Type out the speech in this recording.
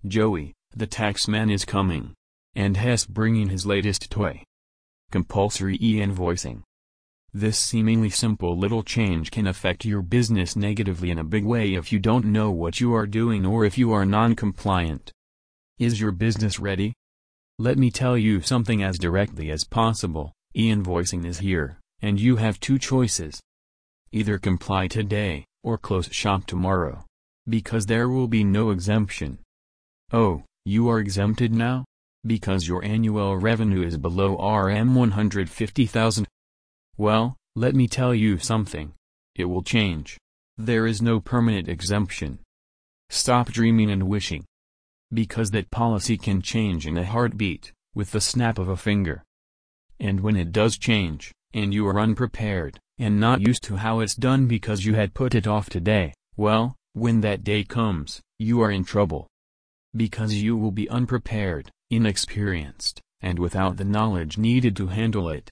Joey, the taxman is coming. And Hess bringing his latest toy. Compulsory e-invoicing. This seemingly simple little change can affect your business negatively in a big way if you don't know what you are doing or if you are non-compliant. Is your business ready? Let me tell you something as directly as possible. E-invoicing is here, and you have two choices. Either comply today, or close shop tomorrow. Because there will be no exemption. Oh, you are exempted now? Because your annual revenue is below Rm 150,000? Well, let me tell you something. It will change. There is no permanent exemption. Stop dreaming and wishing. Because that policy can change in a heartbeat, with the snap of a finger. And when it does change, and you are unprepared, and not used to how it's done because you had put it off today, well, when that day comes, you are in trouble. Because you will be unprepared, inexperienced, and without the knowledge needed to handle it.